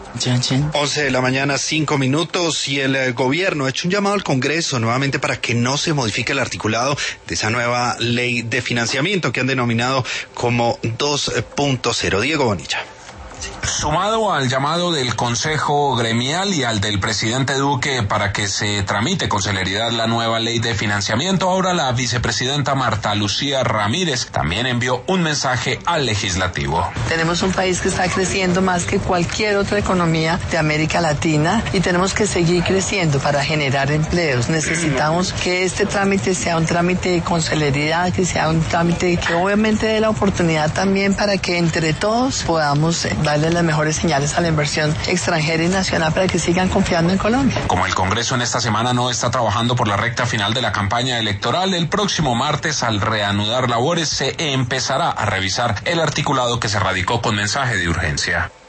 11 de la mañana, 5 minutos, y el gobierno ha hecho un llamado al Congreso nuevamente para que no se modifique el articulado de esa nueva ley de financiamiento que han denominado como 2.0. Diego Bonilla. Sumado al llamado del Consejo Gremial y al del presidente Duque para que se tramite con celeridad la nueva ley de financiamiento, ahora la vicepresidenta Marta Lucía Ramírez también envió un mensaje al legislativo. Tenemos un país que está creciendo más que cualquier otra economía de América Latina y tenemos que seguir creciendo para generar empleos. Necesitamos que este trámite sea un trámite con celeridad, que sea un trámite que obviamente dé la oportunidad también para que entre todos podamos darle las mejores señales a la inversión extranjera y nacional para que sigan confiando en Colombia. Como el Congreso en esta semana no está trabajando por la recta final de la campaña electoral, el próximo martes, al reanudar labores, se empezará a revisar el articulado que se radicó con mensaje de urgencia.